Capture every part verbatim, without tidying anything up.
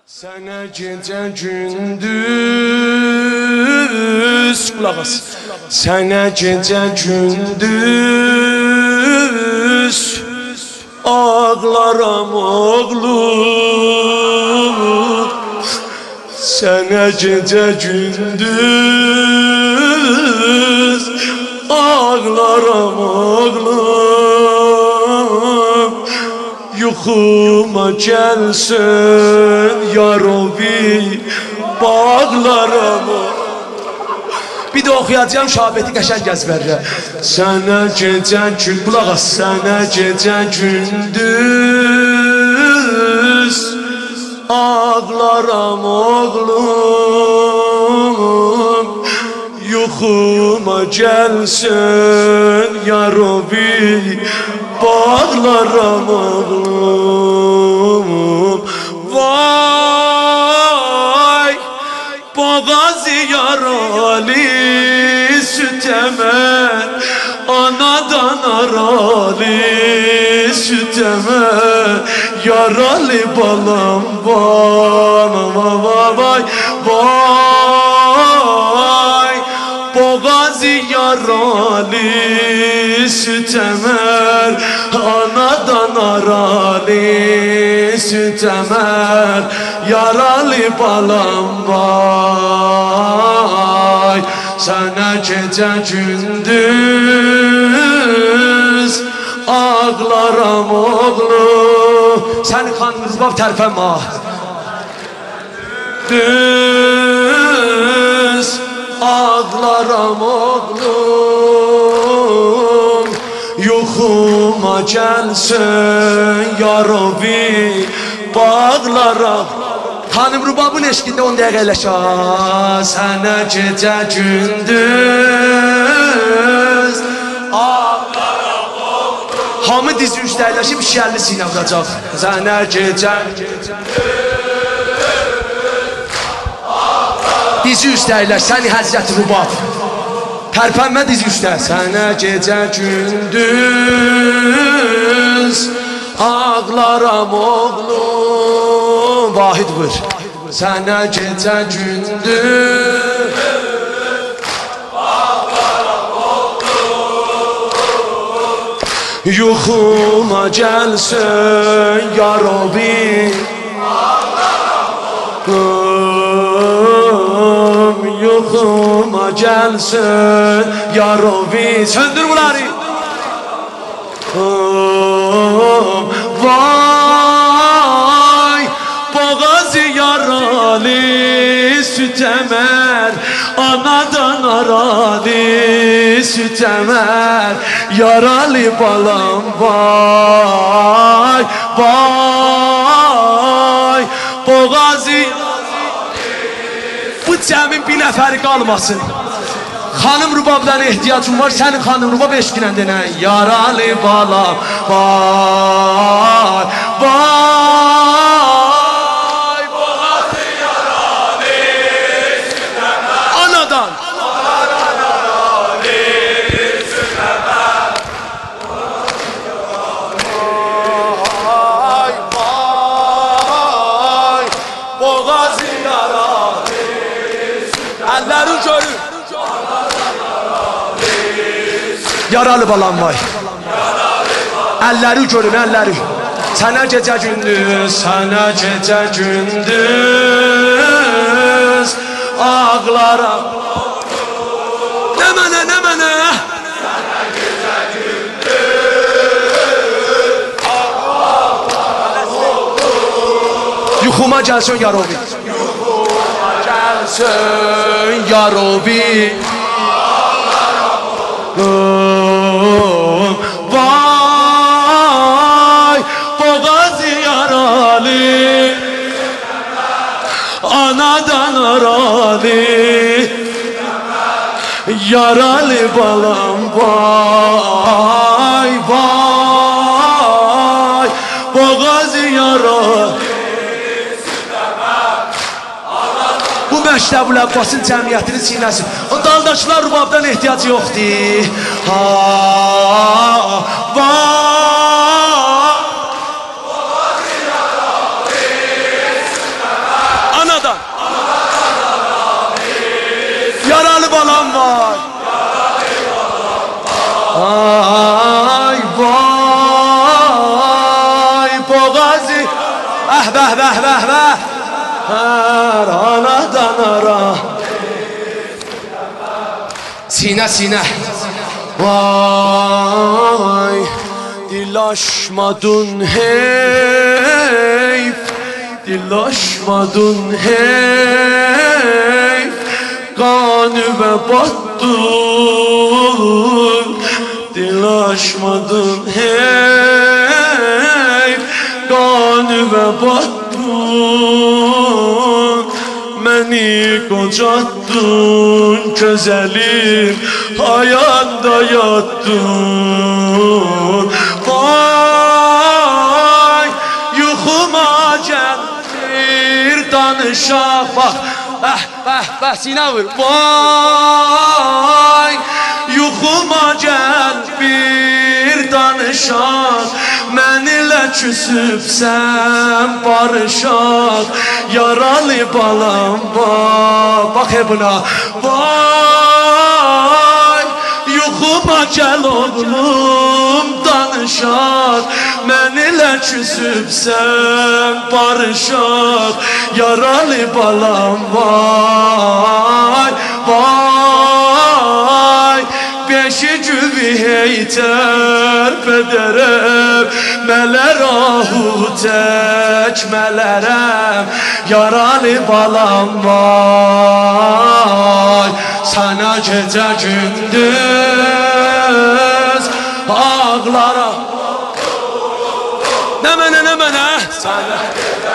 Sənə gecə gündüz qulaq as. Sənə gecə gündüz ağlaram oğlum. Sənə gecə gündüz ağlaram oğlum. Yuxuma gəlsin yarovi bağlaram. Bir də oxuyacağım şahbeti qəşəng əzbərlə. Sənə gecə gün qulaq as. Sənə gecə gündüz ağlaram oğlum. Yuxuma gəlsin yarovi bağlaram oğlum. Vay boğazı yaralı süt emer, anadan aralı süt emer, yaralı balam bana vay vay vay. Boğazı yaralı süt emer, anadan aralı süt emer, yaralı balam vay. Sənə gecə gündüz ağlaram oğlum. Səni xanımız bab tərpənmə. Düz ağlaram oğlum. Yuxuma gəlsin yarovi bağlaram. Hanım rubabın eşkində on dəqiqə eləşə. Sənə gecə gündüz ağlaram oğlum. Hamı dizi üstə əyləşib şişərli sinə vuracaq. Sənə gecə gündüz dizi üstə əyləş, səni həzrət rubab. Tərpənmə dizi üstə. Sənə gecə gündüz ağlaram oğlum. Vahid vur. Sənə gecə gündüz ağlaram oğlum. Yuxuma gəlsin yarovi ağlaram oğlum. Yuxuma gəlsin yarovi. Söndür bunları. Vay boğazı yaralı süt emer, anadan aralı süt emer, yaralı balam vay vay. Boğazı bu cəmin bir nəfəri qalmasın. Xanım rubabdan ehtiyacım var. Sənin xanım rubab eşqinə denən yaralı balam vay vay. Boğazı yaralı süt emer, anadan anadan aralı süt emer, vay vay. Boğazı yaralı süt emer. Əlləri görür. Yaralı balam vay. Əlləri görün, əlləri. Sənə gecə gündüz, sənə gecə gündüz ağlaram. Nə mənə, nə mənə? Sənə gecə gündüz ağlaram oğlum. Yuxuma gəlsin yarovi. Yuxuma gəlsin yarovi ağlaram oğlum. Vay boğazı yaralı anadan aralı yaralı balam vay vay. Boğazı yaralı. Bu Məktəbül Abbasın cəmiyyətinin sinəsi. O daldakılar rubabdan ehtiyacı yoxdur. Ha vay. və hər anadan ara. Sinə, sinə. Vay, dilaşmadın heyf, dilaşmadın heyf, qanıbə battın, dilaşmadın heyf, qanıbə battın, məni qocattın, gözəlim, ayanda yattın. Vay, yuxuma gəlir danışaq. Bax, bəh, bəh, bəh, sinə vur. Vay, yuxuma gəl bir danışaq. Mən ilə küsübsən barışaq. Yaralı balam var. Bax he buna. Vay, yuxuma gəl oğlum danışaq. Mən ilə küsübsən barışaq. Yaralı balam var. Vay, beşi güvi heytər bədərəm, mələr ahu təkmələrəm. Yaralı balam var. Sana gecə gündüz ağlara. Nə mənə, nə mənə? Sana gecə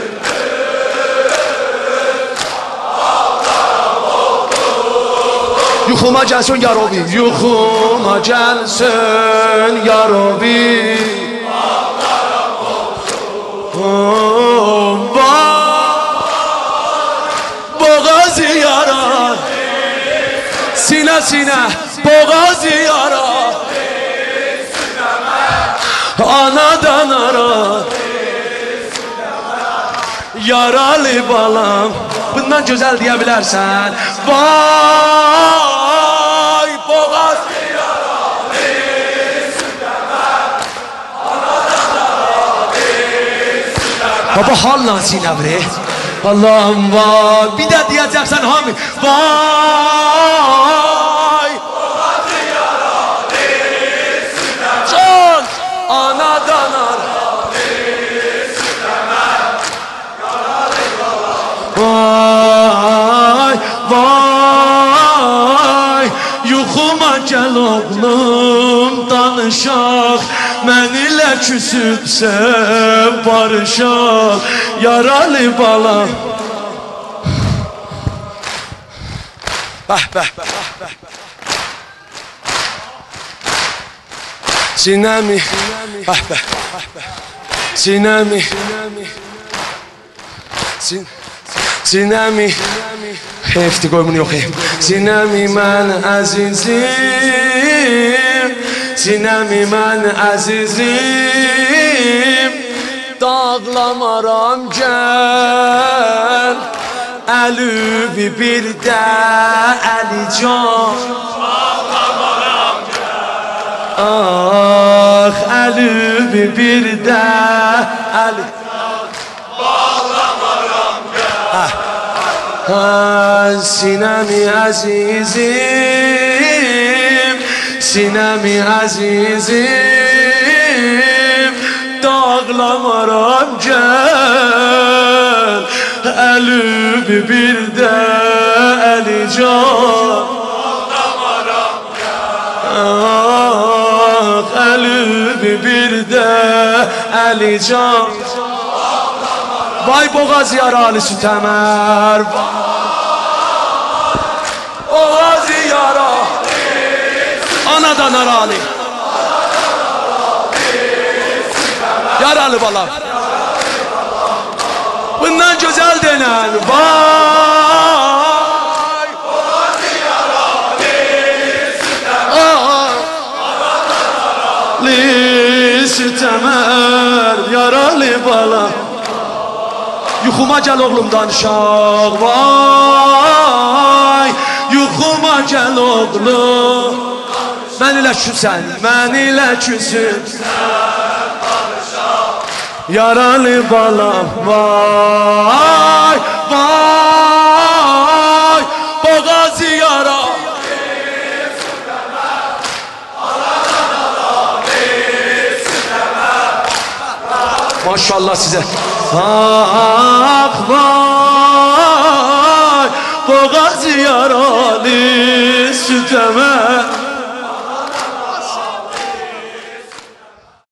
gündüz ağlara oldu. Yuxuma gəlsin yarobi, yuxuma gəlsin yarobi. Ağlara oldu. Boğazı yara, sinə, sinə, boğazı yara. Anadan ara, yaralı balam. Bundan güzel deyə bilərsən. Vay, boğaz yaralı, südəmə. Anadan ara, südəmə. Baba halla sinə vre. Allah'ım var. Bir də deyəcəksən hamı. Vay, boğaz yaralı, südəmə. Can, anadan ara. Vay, vay, yuxuma gəl oğlum danışaq. Mən ilə küsübsən barışaq. Yaralı balam. Bəh, bəh, bəh, bəh. Sinəmi, bəh, bəh, sinəmi, sin. Sinəmi, heyfdi qoymun yox heyf. Sinəmi mən əzizim, sinəmi mən əzizim. Dağlamaram gəl, əlüvi bir də əlican. Dağlamaram gəl, ah, əlüvi bir də əlican. Sinəmi əzizim, sinəmi əzizim. Dağlamaram gəl, əlüvi bir də əlican. Dağlamaram gəl, əlüvi bir də əlican. Vay boğaz yaralı sütəmər. Boğaz yaralı, anadan aralı. Yaralı balam. Bundan güzel denen. Vay, boğaz yaralı, sütəmər. Sütəmər, yaralı balam. Yuxuma gəl oğlum danışaq. Vay, yuxuma gəl oğlum. Mən ilə küsən, mən ilə küsübsən barışaq. yaralı balam. Vay vay boğazı yara. Maşallah size. Ah